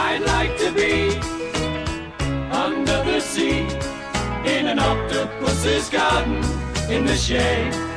I'd like to be under the sea in an octopus's garden in the shade.